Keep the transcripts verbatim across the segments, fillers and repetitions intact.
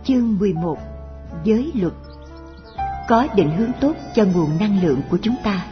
Chương mười một. Giới luật. Có định hướng tốt cho nguồn năng lượng của chúng ta.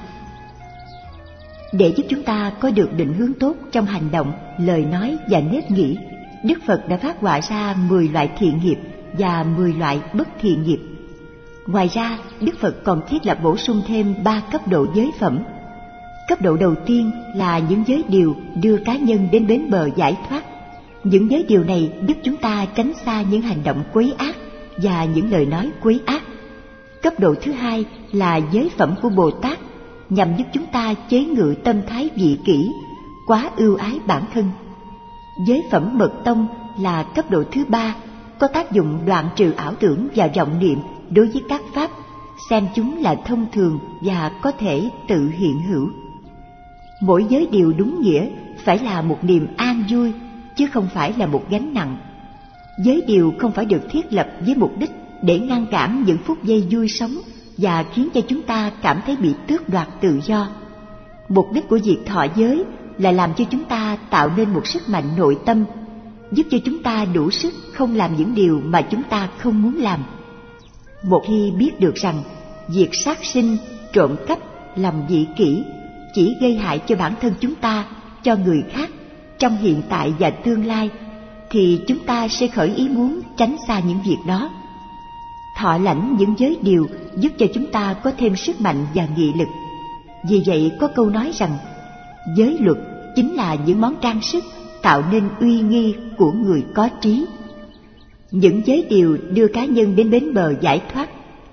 Để giúp chúng ta có được định hướng tốt trong hành động, lời nói và nếp nghĩ, Đức Phật đã phát họa ra mười loại thiện nghiệp và mười loại bất thiện nghiệp. Ngoài ra, Đức Phật còn thiết lập bổ sung thêm ba cấp độ giới phẩm. Cấp độ đầu tiên là những giới điều đưa cá nhân đến bến bờ giải thoát. Những giới điều này giúp chúng ta tránh xa những hành động quấy ác và những lời nói quấy ác. Cấp độ thứ hai là giới phẩm của Bồ Tát, nhằm giúp chúng ta chế ngự tâm thái vị kỷ, quá ưu ái bản thân. Giới phẩm mật tông là cấp độ thứ ba, có tác dụng đoạn trừ ảo tưởng và vọng niệm đối với các pháp, xem chúng là thông thường và có thể tự hiện hữu. Mỗi giới điều đúng nghĩa phải là một niềm an vui, chứ không phải là một gánh nặng. Giới điều không phải được thiết lập với mục đích để ngăn cản những phút giây vui sống và khiến cho chúng ta cảm thấy bị tước đoạt tự do. Mục đích của việc thọ giới là làm cho chúng ta tạo nên một sức mạnh nội tâm, giúp cho chúng ta đủ sức không làm những điều mà chúng ta không muốn làm. Một khi biết được rằng việc sát sinh, trộm cắp, làm vị kỷ chỉ gây hại cho bản thân chúng ta, cho người khác, trong hiện tại và tương lai, thì chúng ta sẽ khởi ý muốn tránh xa những việc đó. Thọ lãnh những giới điều giúp cho chúng ta có thêm sức mạnh và nghị lực. Vì vậy có câu nói rằng, giới luật chính là những món trang sức tạo nên uy nghi của người có trí. Những giới điều đưa cá nhân đến bến bờ giải thoát.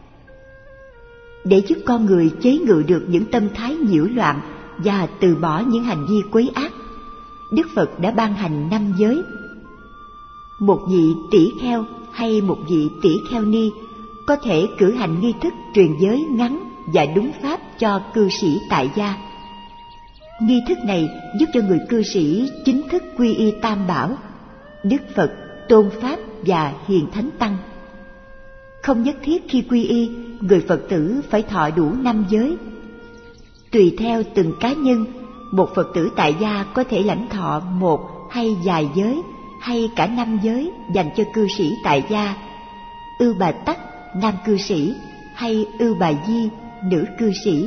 Để giúp con người chế ngự được những tâm thái nhiễu loạn và từ bỏ những hành vi quấy ác, Đức Phật đã ban hành năm giới. Một vị tỷ kheo hay một vị tỷ kheo ni có thể cử hành nghi thức truyền giới ngắn và đúng pháp cho cư sĩ tại gia. Nghi thức này giúp cho người cư sĩ chính thức quy y Tam Bảo, Đức Phật, Tôn Pháp và Hiền Thánh Tăng. Không nhất thiết khi quy y, người Phật tử phải thọ đủ năm giới. Tùy theo từng cá nhân, một Phật tử tại gia có thể lãnh thọ một hay vài giới, hay cả năm giới dành cho cư sĩ tại gia, Ưu Bà Tắc, nam cư sĩ, hay Ưu Bà Di, nữ cư sĩ.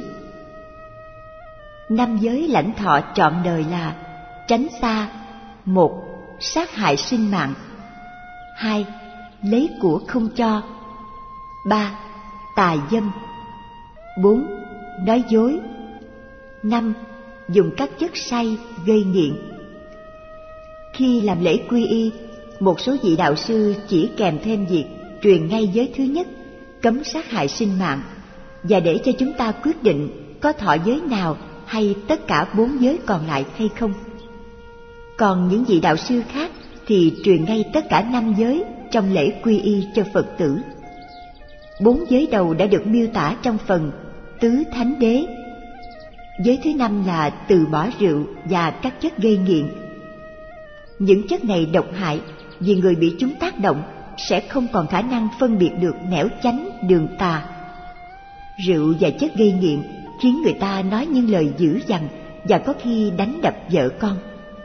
Năm giới lãnh thọ trọn đời là: tránh xa: một. Sát hại sinh mạng. Hai. Lấy của không cho. Ba. Tà dâm. Bốn. Nói dối. Năm. Dùng các chất say gây nghiện. Khi làm lễ quy y, một số vị đạo sư chỉ kèm thêm việc truyền ngay giới thứ nhất, cấm sát hại sinh mạng, và để cho chúng ta quyết định có thọ giới nào hay tất cả bốn giới còn lại hay không. Còn những vị đạo sư khác thì truyền ngay tất cả năm giới trong lễ quy y cho Phật tử. Bốn giới đầu đã được miêu tả trong phần Tứ Thánh Đế. Giới thứ năm là từ bỏ rượu và các chất gây nghiện. Những chất này độc hại, vì người bị chúng tác động sẽ không còn khả năng phân biệt được nẻo chánh đường tà. Rượu và chất gây nghiện khiến người ta nói những lời dữ dằn và có khi đánh đập vợ con.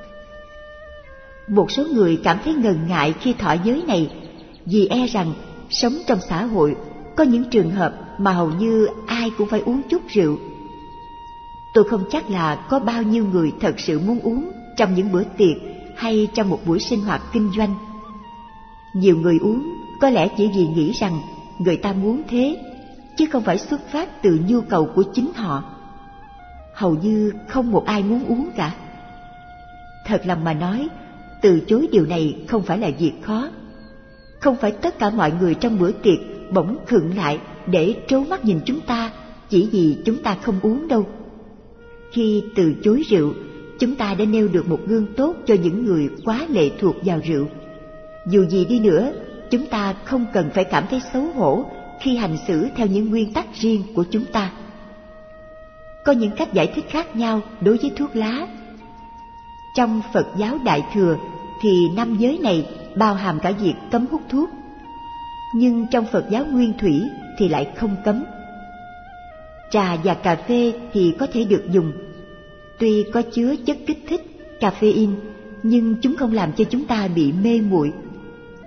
Một số người cảm thấy ngần ngại khi thọ giới này vì e rằng sống trong xã hội có những trường hợp mà hầu như ai cũng phải uống chút rượu. Tôi không chắc là có bao nhiêu người thật sự muốn uống trong những bữa tiệc hay trong một buổi sinh hoạt kinh doanh. Nhiều người uống có lẽ chỉ vì nghĩ rằng người ta muốn thế, chứ không phải xuất phát từ nhu cầu của chính họ. Hầu như không một ai muốn uống cả. Thật lòng mà nói, từ chối điều này không phải là việc khó. Không phải tất cả mọi người trong bữa tiệc bỗng khựng lại để trố mắt nhìn chúng ta chỉ vì chúng ta không uống đâu. Khi từ chối rượu, chúng ta đã nêu được một gương tốt cho những người quá lệ thuộc vào rượu. Dù gì đi nữa, chúng ta không cần phải cảm thấy xấu hổ khi hành xử theo những nguyên tắc riêng của chúng ta. Có những cách giải thích khác nhau đối với thuốc lá. Trong Phật giáo Đại Thừa thì năm giới này bao hàm cả việc cấm hút thuốc, nhưng trong Phật giáo Nguyên Thủy thì lại không cấm. Trà và cà phê thì có thể được dùng. Tuy có chứa chất kích thích, caffeine, nhưng chúng không làm cho chúng ta bị mê muội.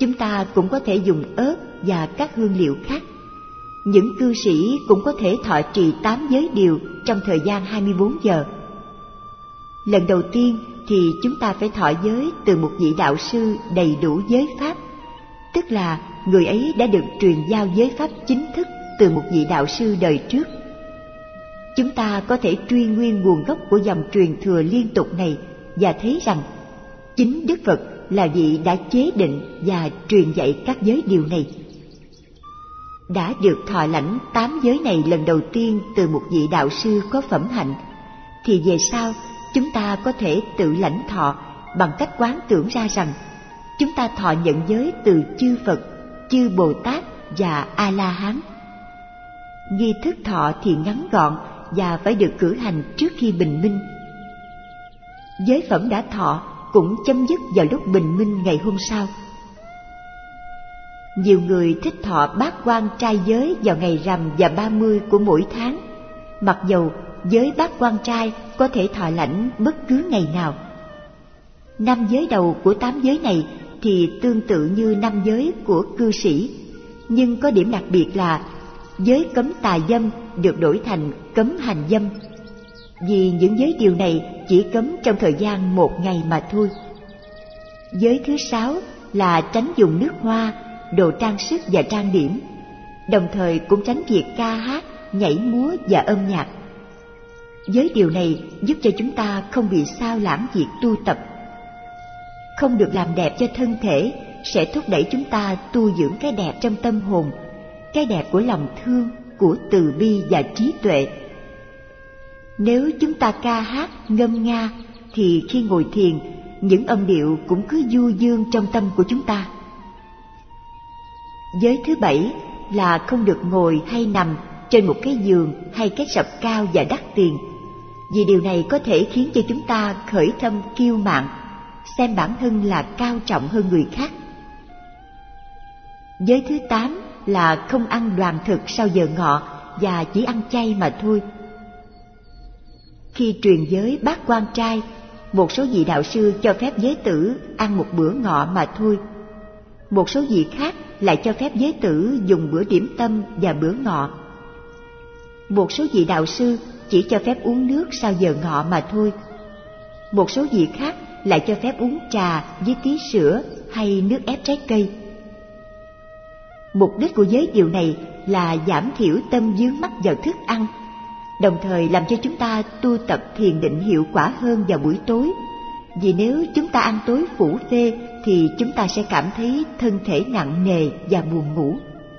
chúng ta cũng có thể dùng ớt và các hương liệu khác. Những cư sĩ cũng có thể thọ trì tám giới điều trong thời gian hai mươi bốn giờ. Lần đầu tiên thì chúng ta phải thọ giới từ một vị đạo sư đầy đủ giới pháp, tức là người ấy đã được truyền giao giới pháp chính thức từ một vị đạo sư đời trước. Chúng ta có thể truy nguyên nguồn gốc của dòng truyền thừa liên tục này và thấy rằng chính Đức Phật là vị đã chế định và truyền dạy các giới điều này. Đã được thọ lãnh tám giới này lần đầu tiên từ một vị đạo sư có phẩm hạnh, thì về sau chúng ta có thể tự lãnh thọ bằng cách quán tưởng ra rằng chúng ta thọ nhận giới từ chư Phật, chư Bồ Tát và A-la-hán. Nghi thức thọ thì ngắn gọn và phải được cử hành trước khi bình minh. Giới phẩm đã thọ cũng chấm dứt vào lúc bình minh ngày hôm sau. Nhiều người thích thọ bát quan trai giới vào ngày rằm và ba mươi của mỗi tháng, mặc dầu giới bát quan trai có thể thọ lãnh bất cứ ngày nào. Năm giới đầu của tám giới này thì tương tự như năm giới của cư sĩ, nhưng có điểm đặc biệt là giới cấm tà dâm được đổi thành cấm hành dâm, vì những giới điều này chỉ cấm trong thời gian một ngày mà thôi. Giới thứ sáu là tránh dùng nước hoa, đồ trang sức và trang điểm, đồng thời cũng tránh việc ca hát, nhảy múa và âm nhạc. Giới điều này giúp cho chúng ta không bị sao lãng việc tu tập. Không được làm đẹp cho thân thể sẽ thúc đẩy chúng ta tu dưỡng cái đẹp trong tâm hồn, cái đẹp của lòng thương, của từ bi và trí tuệ. Nếu chúng ta ca hát, ngâm nga, thì khi ngồi thiền, những âm điệu cũng cứ du dương trong tâm của chúng ta. Giới thứ bảy là không được ngồi hay nằm trên một cái giường hay cái sập cao và đắt tiền, vì điều này có thể khiến cho chúng ta khởi tâm kiêu mạn, xem bản thân là cao trọng hơn người khác. Giới thứ tám là không ăn đoàn thực sau giờ ngọ và chỉ ăn chay mà thôi. Khi truyền giới bát quan trai, một số vị đạo sư cho phép giới tử ăn một bữa ngọ mà thôi. Một số vị khác lại cho phép giới tử dùng bữa điểm tâm và bữa ngọ. Một số vị đạo sư chỉ cho phép uống nước sau giờ ngọ mà thôi. Một số vị khác lại cho phép uống trà với tí sữa hay nước ép trái cây. Mục đích của giới điều này là giảm thiểu tâm vướng mắc vào thức ăn, đồng thời làm cho chúng ta tu tập thiền định hiệu quả hơn vào buổi tối. Vì nếu chúng ta ăn tối phủ phê thì chúng ta sẽ cảm thấy thân thể nặng nề và buồn ngủ.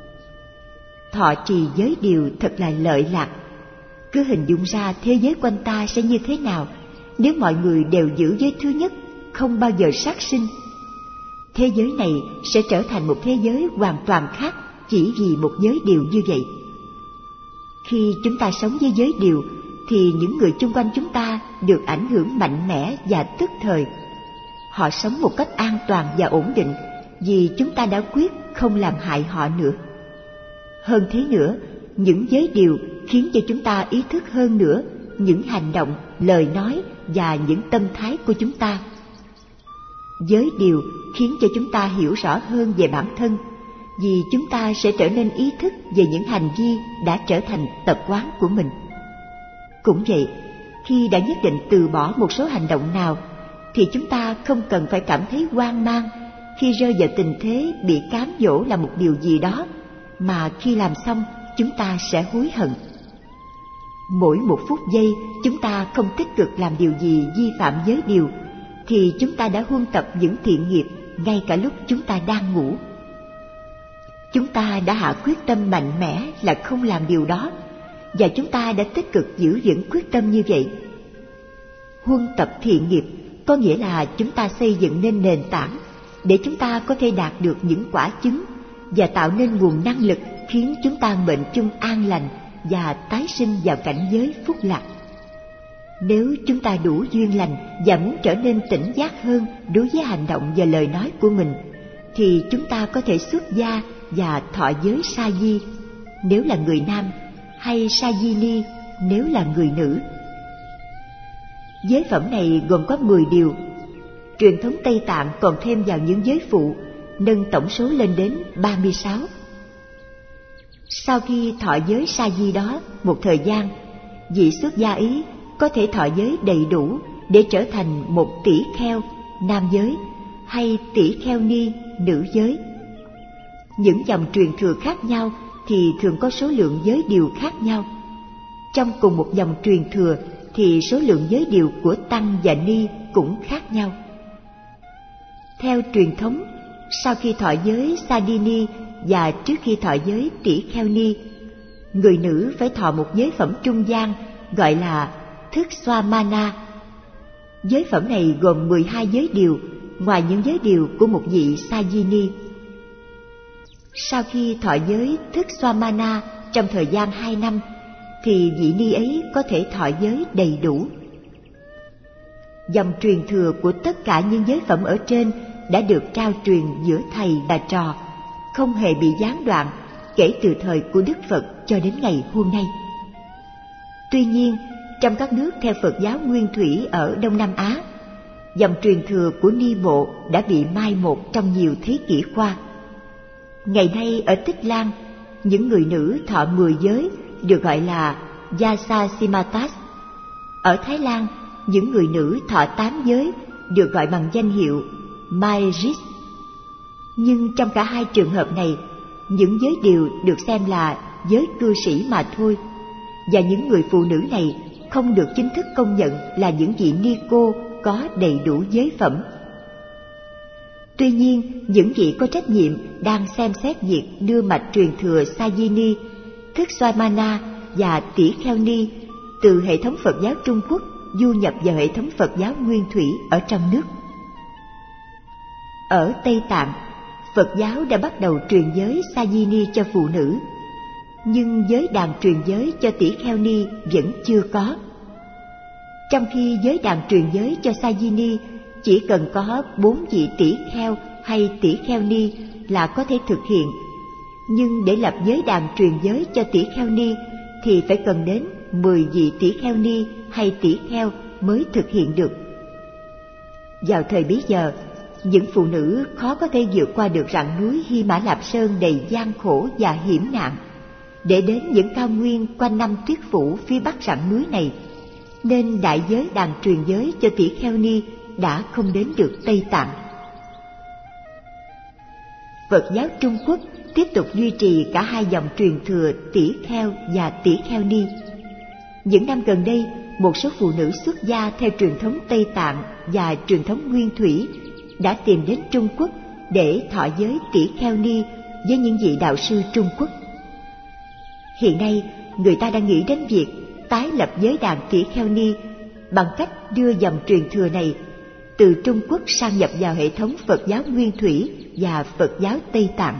Thọ trì giới điều thật là lợi lạc. Cứ hình dung ra thế giới quanh ta sẽ như thế nào nếu mọi người đều giữ giới thứ nhất, không bao giờ sát sinh. Thế giới này sẽ trở thành một thế giới hoàn toàn khác chỉ vì một giới điều như vậy. Khi chúng ta sống với giới điều thì những người chung quanh chúng ta được ảnh hưởng mạnh mẽ và tức thời. Họ sống một cách an toàn và ổn định vì chúng ta đã quyết không làm hại họ nữa. Hơn thế nữa, những giới điều khiến cho chúng ta ý thức hơn nữa những hành động, lời nói và những tâm thái của chúng ta. Giới điều khiến cho chúng ta hiểu rõ hơn về bản thân, vì chúng ta sẽ trở nên ý thức về những hành vi đã trở thành tập quán của mình. Cũng vậy, khi đã nhất định từ bỏ một số hành động nào, thì chúng ta không cần phải cảm thấy hoang mang khi rơi vào tình thế bị cám dỗ làm một điều gì đó, mà khi làm xong chúng ta sẽ hối hận. Mỗi một phút giây chúng ta không tích cực làm điều gì vi phạm giới điều, thì chúng ta đã huân tập những thiện nghiệp ngay cả lúc chúng ta đang ngủ. Chúng ta đã hạ quyết tâm mạnh mẽ là không làm điều đó, và chúng ta đã tích cực giữ vững quyết tâm như vậy. Huân tập thiện nghiệp có nghĩa là chúng ta xây dựng nên nền tảng để chúng ta có thể đạt được những quả chứng và tạo nên nguồn năng lực khiến chúng ta mệnh chung an lành và tái sinh vào cảnh giới phúc lạc. Nếu chúng ta đủ duyên lành và muốn trở nên tỉnh giác hơn đối với hành động và lời nói của mình, thì chúng ta có thể xuất gia và thọ giới sa di nếu là người nam, hay sa di ni nếu là người nữ. Giới phẩm này gồm có mười điều. Truyền thống Tây Tạng còn thêm vào những giới phụ nâng tổng số lên đến ba mươi sáu. Sau khi thọ giới sa di đó một thời gian, vị xuất gia ấy có thể thọ giới đầy đủ để trở thành một tỷ kheo nam giới hay tỷ kheo ni nữ giới. Những dòng truyền thừa khác nhau thì thường có số lượng giới điều khác nhau. Trong cùng một dòng truyền thừa thì số lượng giới điều của tăng và ni cũng khác nhau. Theo truyền thống, sau khi thọ giới Sadini và trước khi thọ giới tỷ kheo ni, người nữ phải thọ một giới phẩm trung gian gọi là thức xoa mana. Giới phẩm này gồm mười hai giới điều, ngoài những giới điều của một vị Sajini. Sau khi thọ giới thức xoa mana trong thời gian hai năm, thì vị ni ấy có thể thọ giới đầy đủ. Dòng truyền thừa của tất cả những giới phẩm ở trên đã được trao truyền giữa thầy và trò, không hề bị gián đoạn kể từ thời của Đức Phật cho đến ngày hôm nay. Tuy nhiên, trong các nước theo Phật giáo Nguyên Thủy ở Đông Nam Á, dòng truyền thừa của ni bộ đã bị mai một trong nhiều thế kỷ qua. Ngày nay ở Tích Lan, những người nữ thọ mười giới được gọi là Yasasimatas. Ở Thái Lan, những người nữ thọ tám giới được gọi bằng danh hiệu Maejis. Nhưng trong cả hai trường hợp này, những giới điều được xem là giới cư sĩ mà thôi, và những người phụ nữ này không được chính thức công nhận là những vị ni cô có đầy đủ giới phẩm. Tuy nhiên, những vị có trách nhiệm đang xem xét việc đưa mạch truyền thừa Sajini, thức Swaimana và tỷ kheo ni từ hệ thống Phật giáo Trung Quốc du nhập vào hệ thống Phật giáo Nguyên Thủy ở trong nước. Ở Tây Tạng, Phật giáo đã bắt đầu truyền giới Sajini cho phụ nữ, nhưng giới đàn truyền giới cho tỷ kheo ni vẫn chưa có. Trong khi giới đàn truyền giới cho Sajini chỉ cần có bốn vị tỷ kheo hay tỷ kheo ni là có thể thực hiện, nhưng để lập giới đàn truyền giới cho tỷ kheo ni thì phải cần đến mười vị tỷ kheo ni hay tỷ kheo mới thực hiện được. Vào thời bấy giờ, những phụ nữ khó có thể vượt qua được rặng núi Hy Mã Lạp Sơn đầy gian khổ và hiểm nạn để đến những cao nguyên quanh năm tuyết phủ phía bắc rặng núi này, nên đại giới đàn truyền giới cho tỷ kheo ni đã không đến được Tây Tạng. Phật giáo Trung Quốc tiếp tục duy trì cả hai dòng truyền thừa tỷ kheo và tỷ kheo ni. Những năm gần đây, một số phụ nữ xuất gia theo truyền thống Tây Tạng và truyền thống Nguyên Thủy đã tìm đến Trung Quốc để thọ giới tỷ kheo ni với những vị đạo sư Trung Quốc. Hiện nay, người ta đang nghĩ đến việc tái lập giới đàn tỷ kheo ni bằng cách đưa dòng truyền thừa này từ Trung Quốc sang nhập vào hệ thống Phật giáo Nguyên Thủy và Phật giáo Tây Tạng.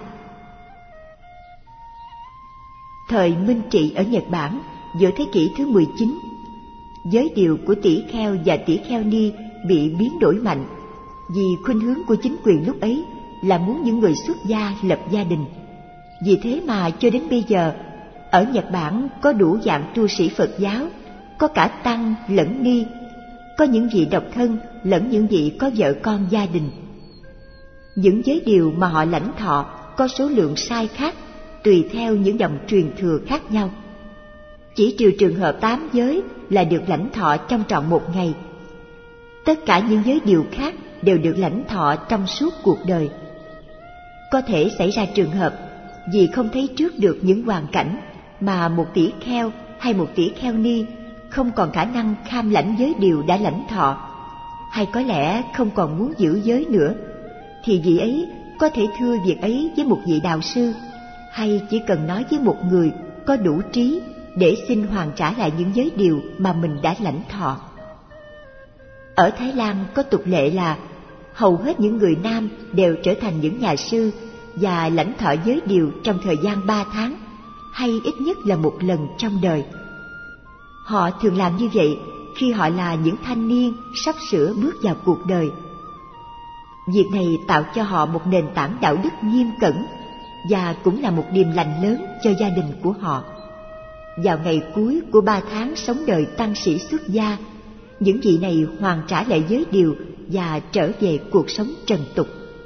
Thời Minh Trị ở Nhật Bản giữa thế kỷ thứ mười chín, giới điều của tỷ kheo và tỷ kheo ni bị biến đổi mạnh vì khuynh hướng của chính quyền lúc ấy là muốn những người xuất gia lập gia đình. Vì thế mà cho đến bây giờ, ở Nhật Bản có đủ dạng tu sĩ Phật giáo, có cả tăng lẫn ni, có những vị độc thân lẫn những vị có vợ con gia đình. Những giới điều mà họ lãnh thọ có số lượng sai khác tùy theo những dòng truyền thừa khác nhau. Chỉ trừ trường hợp tám giới là được lãnh thọ trong trọn một ngày. Tất cả những giới điều khác đều được lãnh thọ trong suốt cuộc đời. Có thể xảy ra trường hợp vì không thấy trước được những hoàn cảnh mà một tỷ kheo hay một tỷ kheo ni không còn khả năng kham lãnh giới điều đã lãnh thọ, hay có lẽ không còn muốn giữ giới nữa, thì vị ấy có thể thưa việc ấy với một vị đạo sư, hay chỉ cần nói với một người có đủ trí để xin hoàn trả lại những giới điều mà mình đã lãnh thọ. Ở Thái Lan có tục lệ là hầu hết những người nam đều trở thành những nhà sư và lãnh thọ giới điều trong thời gian ba tháng, hay ít nhất là một lần trong đời. Họ thường làm như vậy khi họ là những thanh niên sắp sửa bước vào cuộc đời. Việc này tạo cho họ một nền tảng đạo đức nghiêm cẩn và cũng là một điềm lành lớn cho gia đình của họ. Vào ngày cuối của ba tháng sống đời tăng sĩ xuất gia, những vị này hoàn trả lại giới điều và trở về cuộc sống trần tục.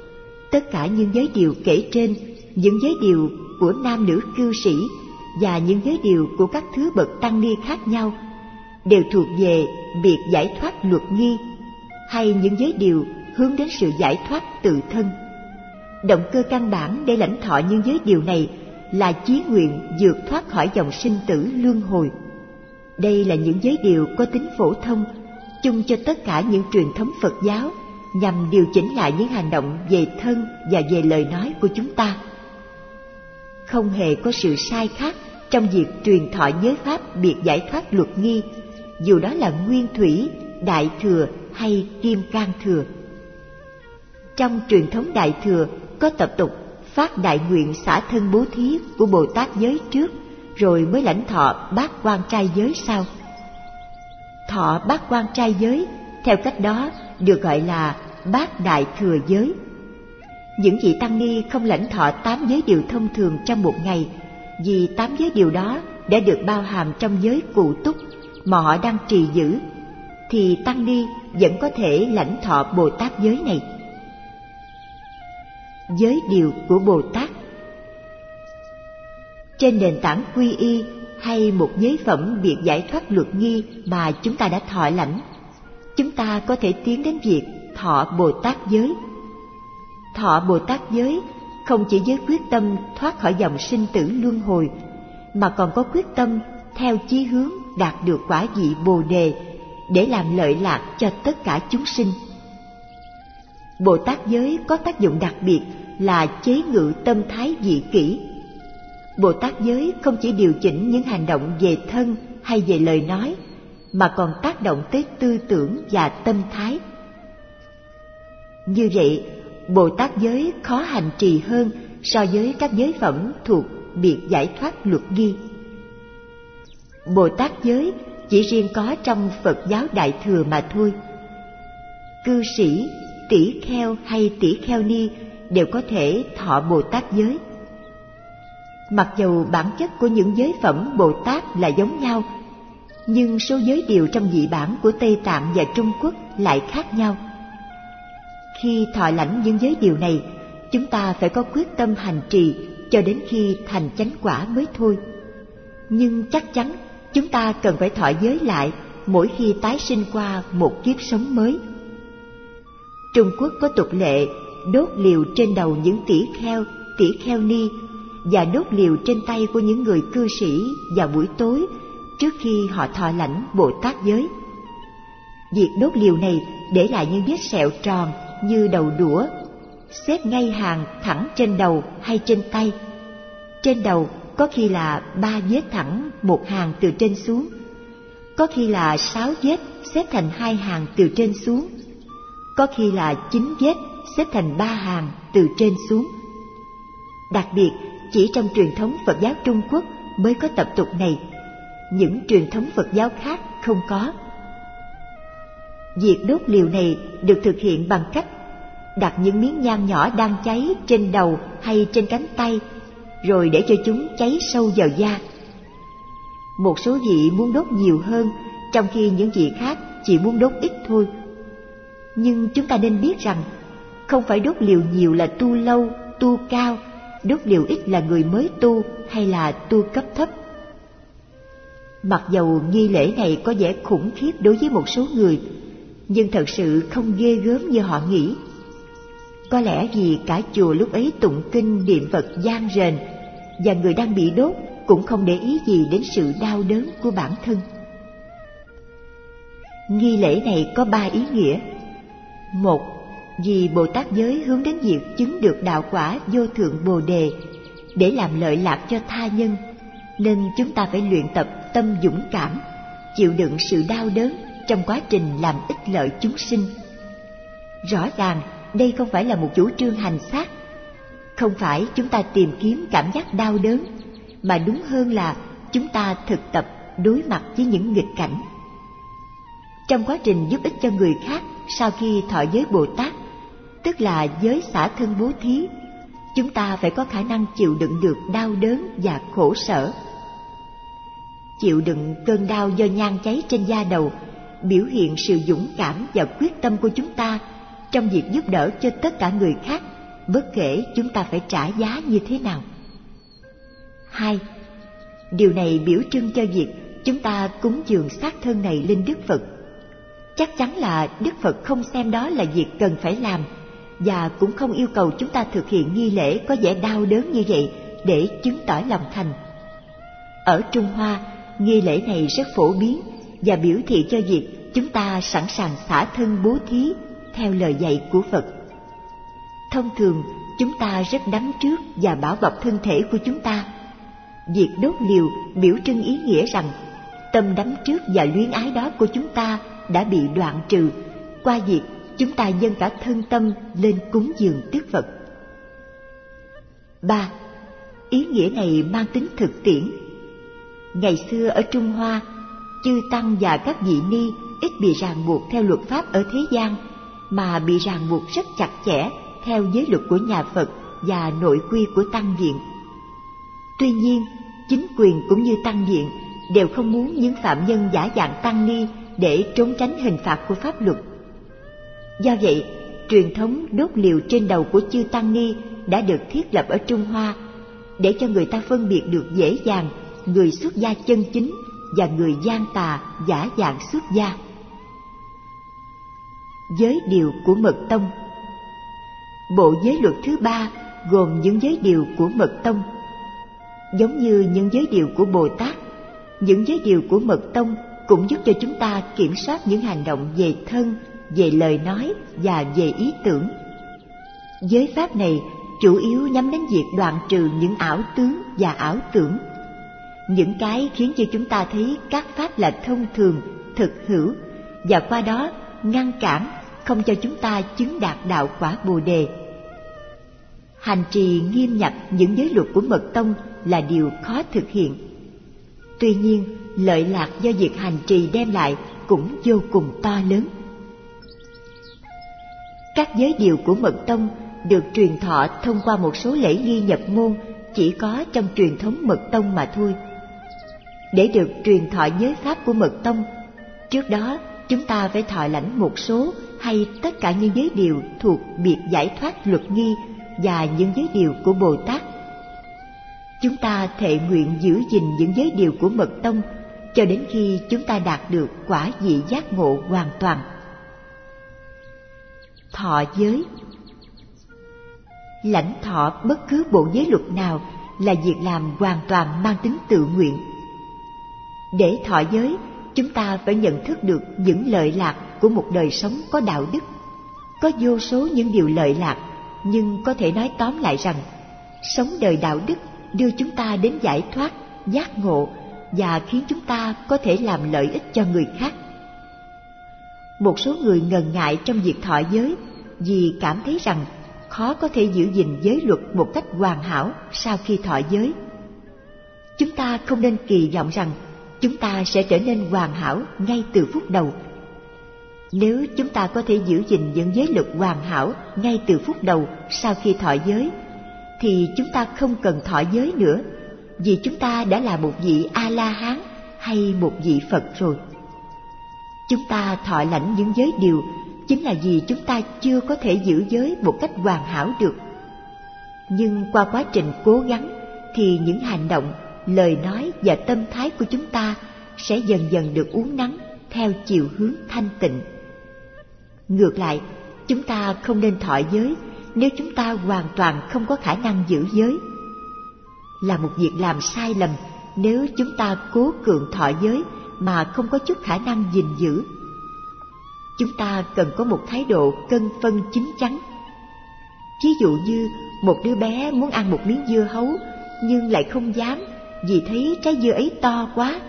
Tất cả những giới điều kể trên, những giới điều của nam nữ cư sĩ và những giới điều của các thứ bậc tăng ni khác nhau đều thuộc về việc giải thoát luật nghi, hay những giới điều hướng đến sự giải thoát tự thân. Động cơ căn bản để lãnh thọ những giới điều này là chí nguyện vượt thoát khỏi dòng sinh tử luân hồi. Đây là những giới điều có tính phổ thông, chung cho tất cả những truyền thống Phật giáo, nhằm điều chỉnh lại những hành động về thân và về lời nói của chúng ta. Không hề có sự sai khác trong việc truyền thọ giới pháp biệt giải thoát luật nghi, dù đó là nguyên thủy, đại thừa hay kim cang thừa. Trong truyền thống đại thừa có tập tục phát đại nguyện xả thân bố thí của Bồ Tát giới trước, rồi mới lãnh thọ bát quan trai giới sau. Thọ bát quan trai giới theo cách đó được gọi là bát đại thừa giới. Những vị tăng ni không lãnh thọ tám giới điều thông thường trong một ngày, vì tám giới điều đó đã được bao hàm trong giới cụ túc mà họ đang trì giữ, thì tăng ni vẫn có thể lãnh thọ Bồ Tát giới này. Giới điều của Bồ Tát. Trên nền tảng quy y hay một giới phẩm biệt giải thoát luật nghi mà chúng ta đã thọ lãnh, chúng ta có thể tiến đến việc thọ Bồ Tát giới. Thọ Bồ Tát giới không chỉ với quyết tâm thoát khỏi dòng sinh tử luân hồi, mà còn có quyết tâm theo chí hướng đạt được quả vị Bồ Đề để làm lợi lạc cho tất cả chúng sinh. Bồ Tát giới có tác dụng đặc biệt là chế ngự tâm thái vị kỷ. Bồ Tát giới không chỉ điều chỉnh những hành động về thân hay về lời nói, mà còn tác động tới tư tưởng và tâm thái. Như vậy, Bồ Tát giới khó hành trì hơn so với các giới phẩm thuộc biệt giải thoát luật nghi. Bồ Tát giới chỉ riêng có trong Phật giáo Đại Thừa mà thôi. Cư sĩ, tỷ kheo hay tỷ kheo ni đều có thể thọ Bồ Tát giới. Mặc dầu bản chất của những giới phẩm Bồ Tát là giống nhau, nhưng số giới điều trong dị bản của Tây Tạng và Trung Quốc lại khác nhau. Khi thọ lãnh những giới điều này, chúng ta phải có quyết tâm hành trì cho đến khi thành chánh quả mới thôi. Nhưng chắc chắn chúng ta cần phải thọ giới lại mỗi khi tái sinh qua một kiếp sống mới. Trung Quốc có tục lệ đốt liều trên đầu những tỷ kheo, tỷ kheo ni và đốt liều trên tay của những người cư sĩ vào buổi tối trước khi họ thọ lãnh Bồ Tát giới. Việc đốt liều này để lại những vết sẹo tròn như đầu đũa, xếp ngay hàng thẳng trên đầu hay trên tay. Trên đầu có khi là ba vết thẳng một hàng từ trên xuống, có khi là sáu vết xếp thành hai hàng từ trên xuống, có khi là chín vết xếp thành ba hàng từ trên xuống. Đặc biệt, chỉ trong truyền thống Phật giáo Trung Quốc mới có tập tục này, những truyền thống Phật giáo khác không có. Việc đốt liều này được thực hiện bằng cách đặt những miếng nhang nhỏ đang cháy trên đầu hay trên cánh tay, rồi để cho chúng cháy sâu vào da. Một số vị muốn đốt nhiều hơn, trong khi những vị khác chỉ muốn đốt ít thôi. Nhưng chúng ta nên biết rằng, không phải đốt liều nhiều là tu lâu, tu cao, đốt liều ít là người mới tu hay là tu cấp thấp. Mặc dầu nghi lễ này có vẻ khủng khiếp đối với một số người, nhưng thật sự không ghê gớm như họ nghĩ. Có lẽ vì cả chùa lúc ấy tụng kinh niệm Phật vang rền, và người đang bị đốt cũng không để ý gì đến sự đau đớn của bản thân. Nghi lễ này có ba ý nghĩa. Một, vì Bồ Tát giới hướng đến việc chứng được đạo quả vô thượng Bồ Đề để làm lợi lạc cho tha nhân, nên chúng ta phải luyện tập tâm dũng cảm, chịu đựng sự đau đớn trong quá trình làm ích lợi chúng sinh. Rõ ràng đây không phải là một chủ trương hành xác. Không phải chúng ta tìm kiếm cảm giác đau đớn, mà đúng hơn là chúng ta thực tập đối mặt với những nghịch cảnh. Trong quá trình giúp ích cho người khác sau khi thọ giới Bồ Tát, tức là giới xả thân bố thí, chúng ta phải có khả năng chịu đựng được đau đớn và khổ sở. Chịu đựng cơn đau do nhang cháy trên da đầu biểu hiện sự dũng cảm và quyết tâm của chúng ta trong việc giúp đỡ cho tất cả người khác, bất kể chúng ta phải trả giá như thế nào. Hai, điều này biểu trưng cho việc chúng ta cúng dường xác thân này lên Đức Phật. Chắc chắn là Đức Phật không xem đó là việc cần phải làm, và cũng không yêu cầu chúng ta thực hiện nghi lễ có vẻ đau đớn như vậy để chứng tỏ lòng thành. Ở Trung Hoa, nghi lễ này rất phổ biến và biểu thị cho việc chúng ta sẵn sàng xả thân bố thí theo lời dạy của Phật. Thông thường, chúng ta rất đắm trước và bảo bọc thân thể của chúng ta. Việc đốt liều biểu trưng ý nghĩa rằng tâm đắm trước và luyến ái đó của chúng ta đã bị đoạn trừ qua việc chúng ta dâng cả thân tâm lên cúng dường Đức Phật. Ba, ý nghĩa này mang tính thực tiễn. Ngày xưa ở Trung Hoa, chư tăng và các vị ni ít bị ràng buộc theo luật pháp ở thế gian, mà bị ràng buộc rất chặt chẽ theo giới luật của nhà Phật và nội quy của tăng viện. Tuy nhiên, chính quyền cũng như tăng viện đều không muốn những phạm nhân giả dạng tăng ni để trốn tránh hình phạt của pháp luật. Do vậy, truyền thống đốt liều trên đầu của chư tăng ni đã được thiết lập ở Trung Hoa để cho người ta phân biệt được dễ dàng người xuất gia chân chính và người gian tà giả dạng xuất gia. Giới điều của Mật Tông. Bộ giới luật thứ ba gồm những giới điều của Mật Tông. Giống như những giới điều của Bồ Tát, những giới điều của Mật Tông cũng giúp cho chúng ta kiểm soát những hành động về thân, về lời nói và về ý tưởng. Giới pháp này chủ yếu nhắm đến việc đoạn trừ những ảo tướng và ảo tưởng, những cái khiến cho chúng ta thấy các pháp là thông thường, thực hữu, và qua đó ngăn cản không cho chúng ta chứng đạt đạo quả Bồ Đề. Hành trì nghiêm ngặt những giới luật của Mật Tông là điều khó thực hiện. Tuy nhiên, lợi lạc do việc hành trì đem lại cũng vô cùng to lớn. Các giới điều của Mật Tông được truyền thọ thông qua một số lễ nghi nhập môn chỉ có trong truyền thống Mật Tông mà thôi. Để được truyền thọ giới pháp của Mật Tông, trước đó chúng ta phải thọ lãnh một số hay tất cả những giới điều thuộc biệt giải thoát luật nghi và những giới điều của Bồ Tát. Chúng ta thệ nguyện giữ gìn những giới điều của Mật Tông cho đến khi chúng ta đạt được quả vị giác ngộ hoàn toàn. Thọ giới. Lãnh thọ bất cứ bộ giới luật nào là việc làm hoàn toàn mang tính tự nguyện. Để thọ giới, chúng ta phải nhận thức được những lợi lạc của một đời sống có đạo đức. Có vô số những điều lợi lạc, nhưng có thể nói tóm lại rằng sống đời đạo đức đưa chúng ta đến giải thoát, giác ngộ và khiến chúng ta có thể làm lợi ích cho người khác. Một số người ngần ngại trong việc thọ giới vì cảm thấy rằng khó có thể giữ gìn giới luật một cách hoàn hảo sau khi thọ giới. Chúng ta không nên kỳ vọng rằng chúng ta sẽ trở nên hoàn hảo ngay từ phút đầu. Nếu chúng ta có thể giữ gìn những giới luật hoàn hảo ngay từ phút đầu sau khi thọ giới, thì chúng ta không cần thọ giới nữa, vì chúng ta đã là một vị A-la-hán hay một vị Phật rồi. Chúng ta thọ lãnh những giới điều chính là vì chúng ta chưa có thể giữ giới một cách hoàn hảo được. Nhưng qua quá trình cố gắng thì những hành động, lời nói và tâm thái của chúng ta sẽ dần dần được uốn nắn theo chiều hướng thanh tịnh. Ngược lại, chúng ta không nên thọ giới nếu chúng ta hoàn toàn không có khả năng giữ giới. Là một việc làm sai lầm nếu chúng ta cố cưỡng thọ giới mà không có chút khả năng gìn giữ. Chúng ta cần có một thái độ cân phân chín chắn. Ví dụ như một đứa bé muốn ăn một miếng dưa hấu nhưng lại không dám vì thấy trái dưa ấy to quá.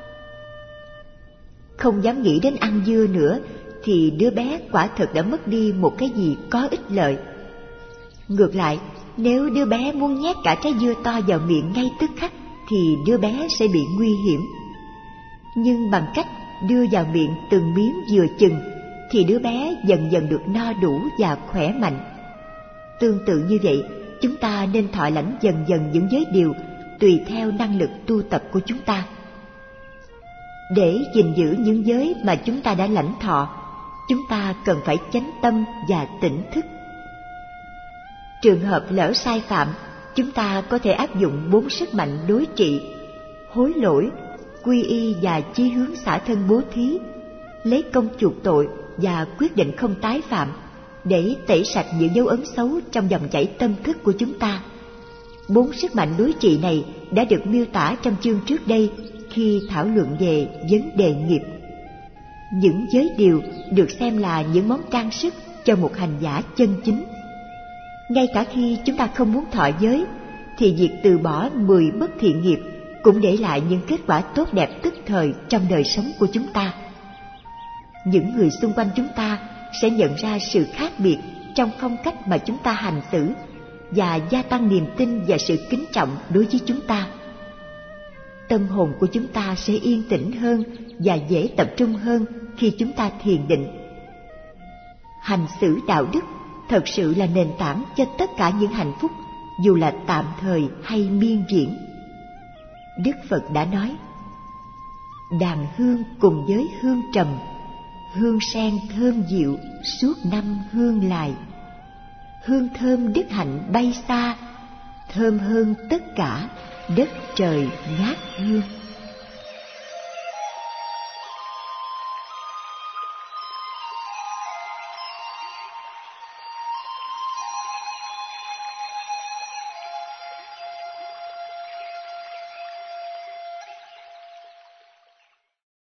Không dám nghĩ đến ăn dưa nữa thì đứa bé quả thật đã mất đi một cái gì có ích lợi. Ngược lại, nếu đứa bé muốn nhét cả trái dưa to vào miệng ngay tức khắc thì đứa bé sẽ bị nguy hiểm. Nhưng bằng cách đưa vào miệng từng miếng vừa chừng thì đứa bé dần dần được no đủ và khỏe mạnh. Tương tự như vậy, chúng ta nên thọ lãnh dần dần những giới điều tùy theo năng lực tu tập của chúng ta. Để gìn giữ những giới mà chúng ta đã lãnh thọ, chúng ta cần phải chánh tâm và tỉnh thức. Trường hợp lỡ sai phạm, chúng ta có thể áp dụng bốn sức mạnh đối trị: hối lỗi, quy y và chí hướng xả thân bố thí, lấy công chuộc tội và quyết định không tái phạm, để tẩy sạch những dấu ấn xấu trong dòng chảy tâm thức của chúng ta. Bốn sức mạnh đối trị này đã được miêu tả trong chương trước đây khi thảo luận về vấn đề nghiệp. Những giới điều được xem là những món trang sức cho một hành giả chân chính. Ngay cả khi chúng ta không muốn thọ giới, thì việc từ bỏ mười bất thiện nghiệp cũng để lại những kết quả tốt đẹp tức thời trong đời sống của chúng ta. Những người xung quanh chúng ta sẽ nhận ra sự khác biệt trong phong cách mà chúng ta hành xử và gia tăng niềm tin và sự kính trọng đối với chúng ta. Tâm hồn của chúng ta sẽ yên tĩnh hơn và dễ tập trung hơn khi chúng ta thiền định. Hành xử đạo đức thật sự là nền tảng cho tất cả những hạnh phúc, dù là tạm thời hay miên viễn. Đức Phật đã nói: đàn hương cùng với hương trầm, hương sen thơm dịu suốt năm hương lại. Hương thơm đức hạnh bay xa, thơm hơn tất cả đất trời ngát hương.